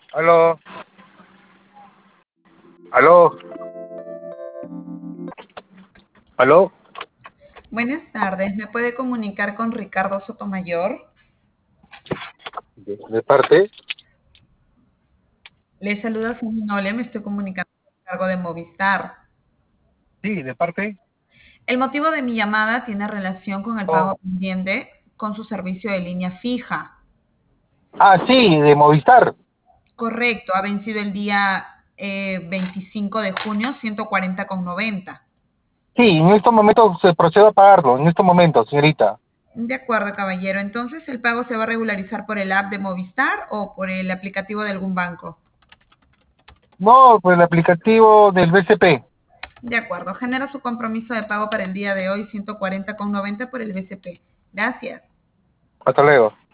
Aló, aló, aló. Buenas tardes, ¿me puede comunicar con Ricardo Sotomayor? ¿De parte? Le saluda su Nole, me estoy comunicando con el cargo de Movistar. Sí, ¿de parte? El motivo de mi llamada tiene relación con el Oh. pago pendiente con su servicio de línea fija. Ah, sí, de Movistar. Correcto, ha vencido el día 25 de junio, 140,90. Sí, en estos momentos se procede a pagarlo, en estos momentos, señorita. De acuerdo, caballero. Entonces, ¿el pago se va a regularizar por el app de Movistar o por el aplicativo de algún banco? No, pues el aplicativo del BCP. De acuerdo, genera su compromiso de pago para el día de hoy, 140,90 por el BCP. Gracias. Hasta luego.